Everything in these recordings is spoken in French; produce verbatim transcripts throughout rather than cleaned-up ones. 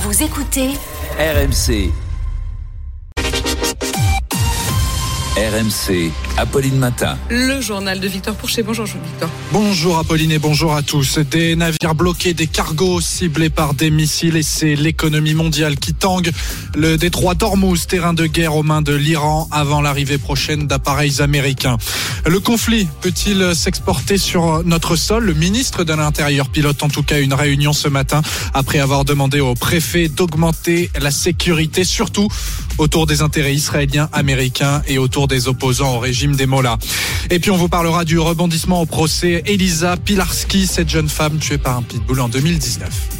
Vous écoutez R M C. R M C, Apolline Matin. Le journal de Victor Pourchet. Bonjour Victor. Bonjour Apolline et bonjour à tous. Des navires bloqués, des cargos ciblés par des missiles et c'est l'économie mondiale qui tangue. Le détroit d'Ormuz, terrain de guerre aux mains de l'Iran avant l'arrivée prochaine d'appareils américains. Le conflit peut-il s'exporter sur notre sol ? Le ministre de l'Intérieur pilote en tout cas une réunion ce matin après avoir demandé au préfet d'augmenter la sécurité, surtout autour des intérêts israéliens, américains et autour des opposants au régime des Mollahs. Et puis on vous parlera du rebondissement au procès Elisa Pilarski, cette jeune femme tuée par un pitbull en deux mille dix-neuf.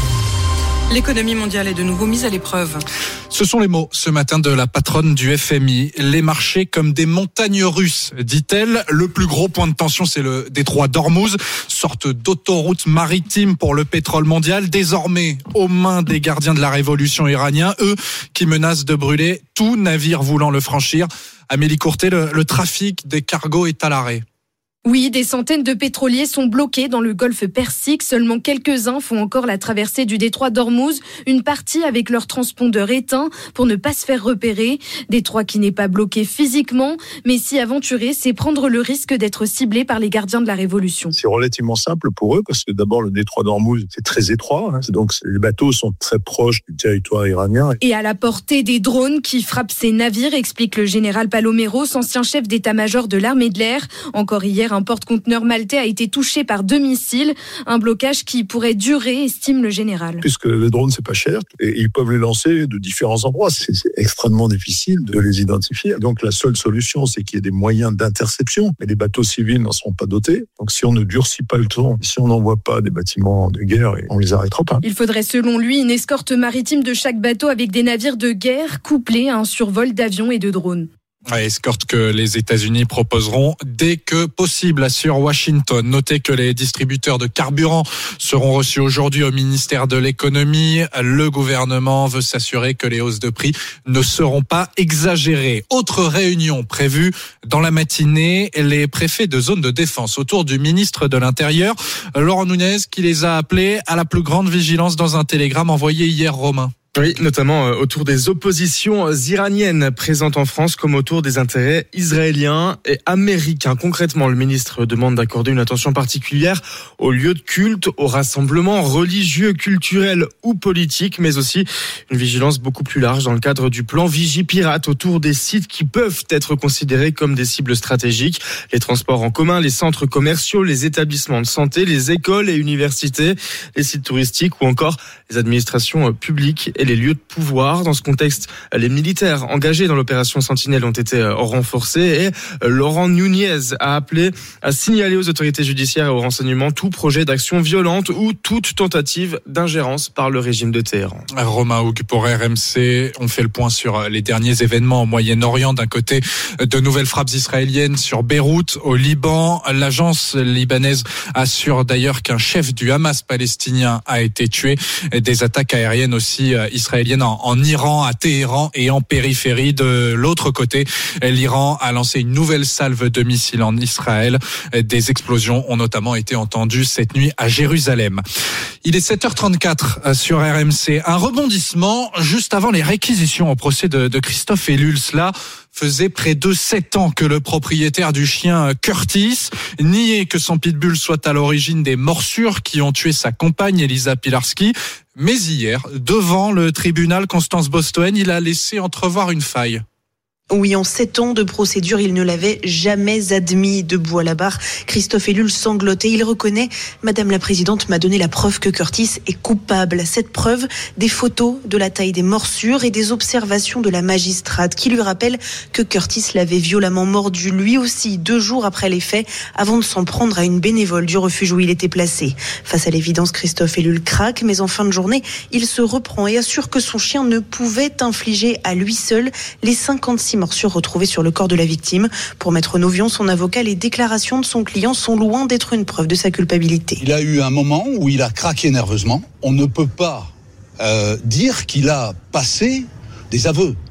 L'économie mondiale est de nouveau mise à l'épreuve. Ce sont les mots ce matin de la patronne du F M I. Les marchés comme des montagnes russes, dit-elle. Le plus gros point de tension, c'est le détroit d'Ormuz, sorte d'autoroute maritime pour le pétrole mondial, désormais aux mains des gardiens de la révolution iranienne, eux qui menacent de brûler tout navire voulant le franchir. Amélie Courtet, le, le trafic des cargos est à l'arrêt. Oui, des centaines de pétroliers sont bloqués dans le golfe Persique. Seulement quelques-uns font encore la traversée du détroit d'Ormuz, une partie avec leur transpondeur éteint pour ne pas se faire repérer. Détroit qui n'est pas bloqué physiquement, mais s'y aventurer, c'est prendre le risque d'être ciblé par les gardiens de la Révolution. C'est relativement simple pour eux parce que d'abord le détroit d'Ormuz, c'est très étroit, hein, donc les bateaux sont très proches du territoire iranien. Et à la portée des drones qui frappent ces navires, explique le général Paloméros, ancien chef d'état-major de l'armée de l'air. Encore hier, un porte-conteneur maltais a été touché par deux missiles, un blocage qui pourrait durer, estime le général. Puisque les drones, c'est pas cher, et ils peuvent les lancer de différents endroits. C'est, c'est extrêmement difficile de les identifier. Donc la seule solution, c'est qu'il y ait des moyens d'interception. Mais les bateaux civils n'en sont pas dotés. Donc si on ne durcit pas le ton, si on n'envoie pas des bâtiments de guerre, on les arrêtera pas. Il faudrait selon lui une escorte maritime de chaque bateau avec des navires de guerre couplés à un survol d'avions et de drones. Ouais, escorte que les États-Unis proposeront dès que possible, assure Washington. Notez que les distributeurs de carburant seront reçus aujourd'hui au ministère de l'économie. Le gouvernement veut s'assurer que les hausses de prix ne seront pas exagérées. Autre réunion prévue dans la matinée, les préfets de zone de défense autour du ministre de l'Intérieur, Laurent Nunez, qui les a appelés à la plus grande vigilance dans un télégramme envoyé hier, Romain. Oui, notamment autour des oppositions iraniennes présentes en France comme autour des intérêts israéliens et américains. Concrètement, le ministre demande d'accorder une attention particulière aux lieux de culte, aux rassemblements religieux, culturels ou politiques, mais aussi une vigilance beaucoup plus large dans le cadre du plan Vigipirate autour des sites qui peuvent être considérés comme des cibles stratégiques. Les transports en commun, les centres commerciaux, les établissements de santé, les écoles et universités, les sites touristiques ou encore les administrations publiques et les lieux de pouvoir. Dans ce contexte, les militaires engagés dans l'opération Sentinelle ont été renforcés et Laurent Nunez a appelé à signaler aux autorités judiciaires et aux renseignements tout projet d'action violente ou toute tentative d'ingérence par le régime de Téhéran. Romain Hougue pour R M C. On fait le point sur les derniers événements au Moyen-Orient. D'un côté, de nouvelles frappes israéliennes sur Beyrouth, au Liban. L'agence libanaise assure d'ailleurs qu'un chef du Hamas palestinien a été tué. Des attaques aériennes aussi israélienne en, en Iran, à Téhéran et en périphérie. De l'autre côté, l'Iran a lancé une nouvelle salve de missiles en Israël. Des explosions ont notamment été entendues cette nuit à Jérusalem. Il est sept heures trente-quatre sur R M C. Un rebondissement juste avant les réquisitions au procès de, de Christophe Ellul. Cela faisait près de sept ans que le propriétaire du chien Curtis niait que son pitbull soit à l'origine des morsures qui ont tué sa compagne Elisa Pilarski. Mais hier, devant le tribunal Constance Bostoen, il a laissé entrevoir une faille. Oui, en sept ans de procédure, il ne l'avait jamais admis. Debout à la barre, Christophe Ellul sanglotait. Il reconnaît « Madame la Présidente m'a donné la preuve que Curtis est coupable ». Cette preuve, des photos de la taille des morsures et des observations de la magistrate qui lui rappellent que Curtis l'avait violemment mordu lui aussi deux jours après les faits avant de s'en prendre à une bénévole du refuge où il était placé. Face à l'évidence, Christophe Ellul craque, mais en fin de journée, il se reprend et assure que son chien ne pouvait infliger à lui seul les cinquante-six morsures retrouvées sur le corps de la victime. Pour Maître Novion, son avocat, les déclarations de son client sont loin d'être une preuve de sa culpabilité. Il a eu un moment où il a craqué nerveusement. On ne peut pas euh, dire qu'il a passé des aveux.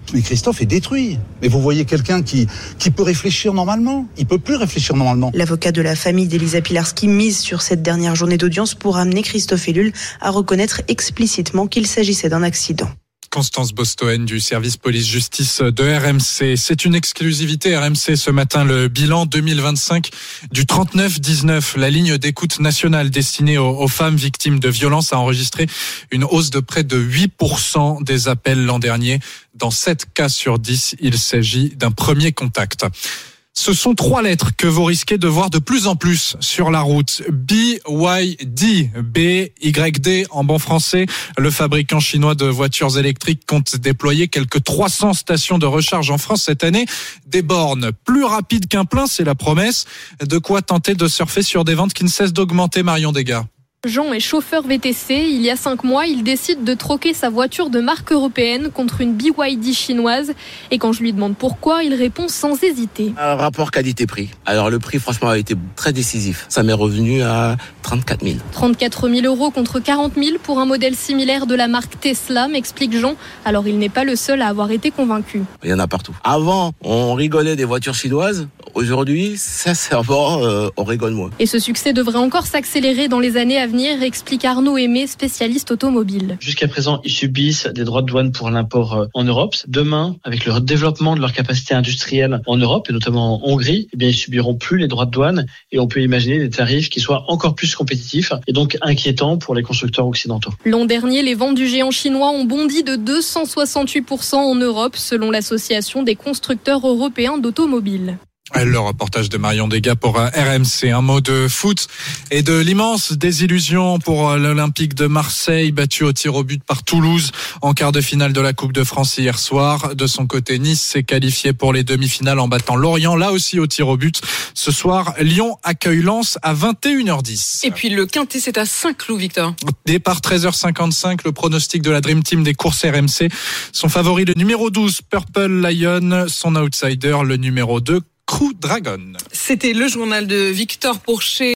Mais Christophe est détruit. Mais vous voyez quelqu'un qui, qui peut réfléchir normalement. Il peut plus réfléchir normalement. L'avocat de la famille d'Elisa Pilarski mise sur cette dernière journée d'audience pour amener Christophe Ellul à reconnaître explicitement qu'il s'agissait d'un accident. Constance Bostoen du service police-justice de R M C. C'est une exclusivité R M C ce matin, le bilan deux mille vingt-cinq du trente-neuf dix-neuf. La ligne d'écoute nationale destinée aux, aux femmes victimes de violences a enregistré une hausse de près de huit pour cent des appels l'an dernier. Dans sept cas sur dix, il s'agit d'un premier contact. Ce sont trois lettres que vous risquez de voir de plus en plus sur la route. B Y D. B Y D en bon français. Le fabricant chinois de voitures électriques compte déployer quelques trois cents stations de recharge en France cette année. Des bornes plus rapides qu'un plein, c'est la promesse. De quoi tenter de surfer sur des ventes qui ne cessent d'augmenter, Marion Degas. Jean est chauffeur V T C. Il y a cinq mois, il décide de troquer sa voiture de marque européenne contre une B Y D chinoise. Et quand je lui demande pourquoi, il répond sans hésiter. Un rapport qualité-prix. Alors le prix, franchement, a été très décisif. Ça m'est revenu à trente-quatre mille. trente-quatre mille euros contre quarante mille pour un modèle similaire de la marque Tesla, m'explique Jean. Alors il n'est pas le seul à avoir été convaincu. Il y en a partout. Avant, on rigolait des voitures chinoises. Aujourd'hui, sincèrement, euh, on rigole moins. Et ce succès devrait encore s'accélérer dans les années à venir, explique Arnaud Aimé, spécialiste automobile. Jusqu'à présent, ils subissent des droits de douane pour l'import en Europe. Demain, avec le développement de leur capacité industrielle en Europe, et notamment en Hongrie, eh bien, ils subiront plus les droits de douane et on peut imaginer des tarifs qui soient encore plus compétitifs et donc inquiétants pour les constructeurs occidentaux. L'an dernier, les ventes du géant chinois ont bondi de deux cent soixante-huit pour cent en Europe, selon l'Association des constructeurs européens d'automobiles. Le reportage de Marion Degas pour R M C. Un mot de foot et de l'immense désillusion pour l'Olympique de Marseille, battu au tir au but par Toulouse en quart de finale de la Coupe de France hier soir. De son côté, Nice s'est qualifié pour les demi-finales en battant Lorient, là aussi au tir au but. Ce soir, Lyon accueille Lens à vingt et une heures dix. Et puis le Quintet, c'est à Saint-Cloud, Victor. Départ treize heures cinquante-cinq, le pronostic de la Dream Team des courses R M C. Son favori, le numéro douze, Purple Lion. Son outsider, le numéro deux, Crew Dragon. C'était le journal de Victor Pourchet.